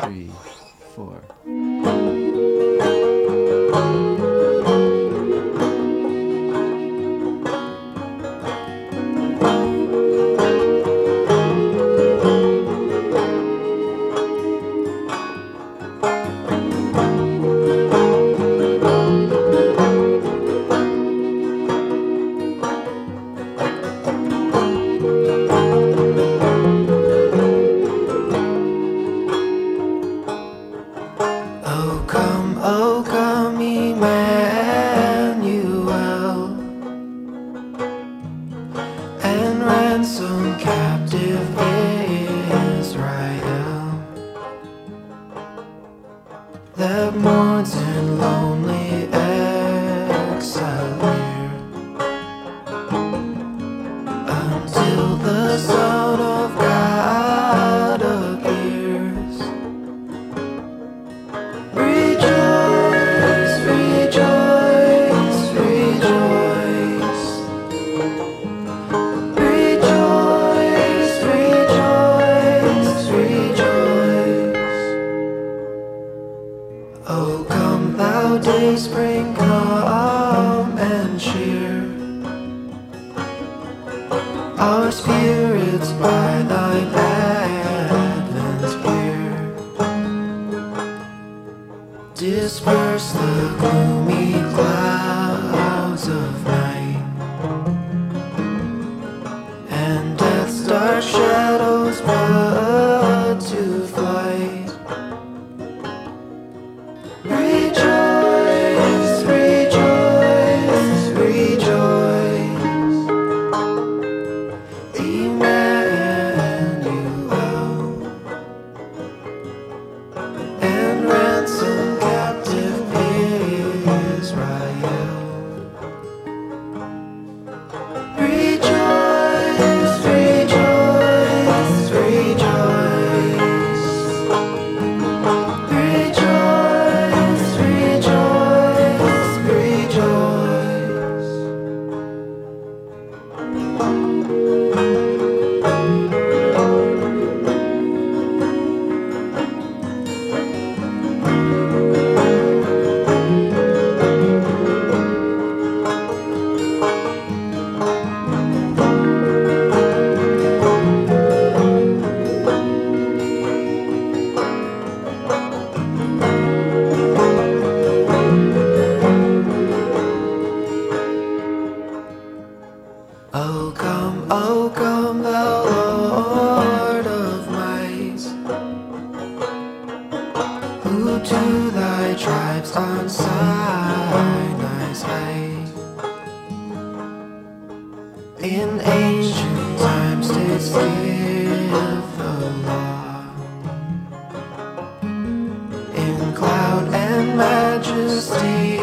three, four. Oh come, Emmanuel, and ransom captive Israel that mourns in lonely exile here, until the Son of God appears. Rejoice, rejoice, rejoice. Rejoice, rejoice, rejoice. Oh, come thou dayspring, come and cheer our spirits by thine advent here. Disperse the gloomy clouds of night, and death's dark shadows put to flight. Rejoice, rejoice, rejoice. Emmanuel, and ransom captive Israel. Rejoice, rejoice, rejoice. Rejoice, rejoice, rejoice. Oh come, thou Lord of might, who to thy tribes on Sinai's height in ancient times didst give the law in cloud and majesty.